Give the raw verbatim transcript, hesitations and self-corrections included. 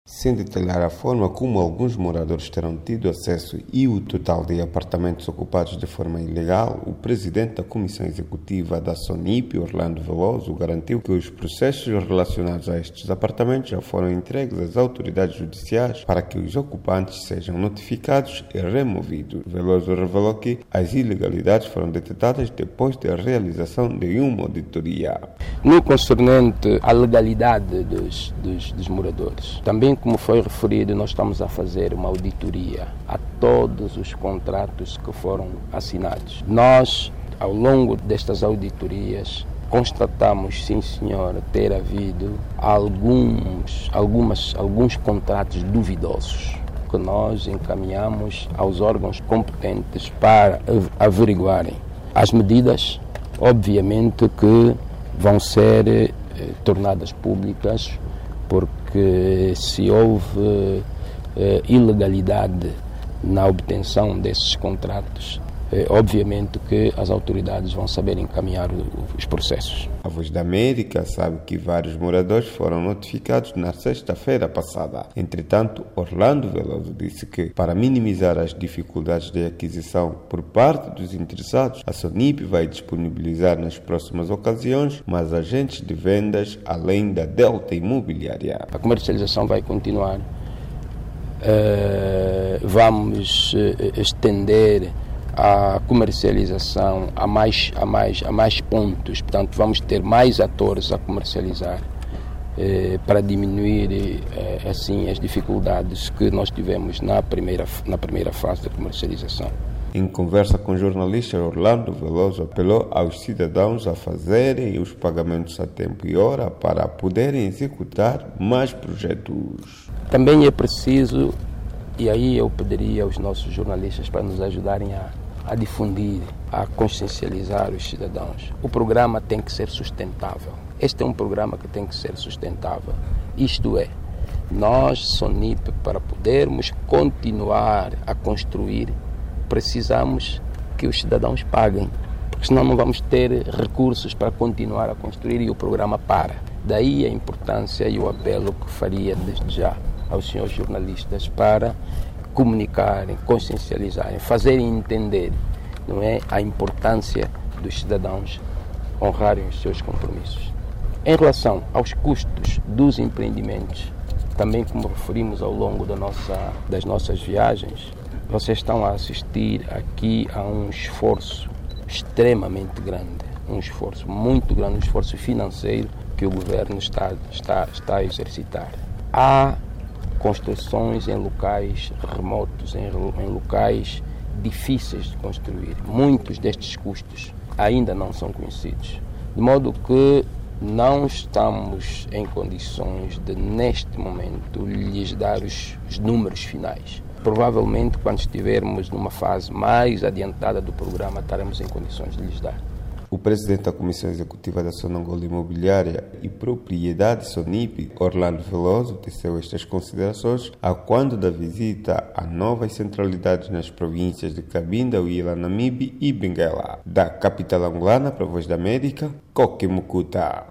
Sem detalhar a forma como alguns moradores terão tido acesso e o total de apartamentos ocupados de forma ilegal, o presidente da Comissão Executiva da SONIP, Orlando Veloso, garantiu que os processos relacionados a estes apartamentos já foram entregues às autoridades judiciais para que os ocupantes sejam notificados e removidos. Veloso revelou que as ilegalidades foram detectadas depois da realização de uma auditoria. No concernente à legalidade dos, dos, dos moradores, também como foi referido, nós estamos a fazer uma auditoria a todos os contratos que foram assinados. Nós, ao longo destas auditorias, constatamos, sim senhor, ter havido alguns, algumas, alguns contratos duvidosos que nós encaminhamos aos órgãos competentes para averiguarem. As medidas, obviamente, que vão ser eh, tornadas públicas, porque se houve eh, ilegalidade na obtenção desses contratos, eh, obviamente que as autoridades vão saber encaminhar o, os processos. A Voz da América sabe que vários moradores foram notificados na sexta-feira passada. Entretanto, Orlando Veloso disse que, para minimizar as dificuldades de aquisição por parte dos interessados, a SONIP vai disponibilizar nas próximas ocasiões mais agentes de vendas além da Delta Imobiliária. A comercialização vai continuar. Uh, vamos uh, estender a comercialização a mais, a, mais, a mais pontos, portanto vamos ter mais atores a comercializar eh, para diminuir eh, assim as dificuldades que nós tivemos na primeira, na primeira fase da comercialização. Em conversa com jornalistas, Orlando Veloso apelou aos cidadãos a fazerem os pagamentos a tempo e hora para poderem executar mais projetos. Também é preciso, e aí eu pediria aos nossos jornalistas para nos ajudarem a, a difundir, a consciencializar os cidadãos. O programa tem que ser sustentável. Este é um programa que tem que ser sustentável. Isto é, nós, SONIP, para podermos continuar a construir, precisamos que os cidadãos paguem, porque senão não vamos ter recursos para continuar a construir e o programa para. Daí a importância e o apelo que faria desde já aos senhores jornalistas para comunicarem, consciencializarem, fazerem entender, não é, a importância dos cidadãos honrarem os seus compromissos. Em relação aos custos dos empreendimentos, também como referimos ao longo da nossa, das nossas viagens, vocês estão a assistir aqui a um esforço extremamente grande, um esforço muito grande, um esforço financeiro que o governo está, está, está a exercitar. Há construções em locais remotos, em, em locais difíceis de construir. Muitos destes custos ainda não são conhecidos, de modo que não estamos em condições de, neste momento, lhes dar os, os números finais. Provavelmente, quando estivermos numa fase mais adiantada do programa, estaremos em condições de lhes dar. O presidente da Comissão Executiva da Sonangol Imobiliária e Propriedade SONIP, Orlando Veloso, teceu estas considerações a quando da visita a novas centralidades nas províncias de Cabinda, Huila, Namibe e Benguela. Da capital angolana para a Voz da América, Coque Mucuta.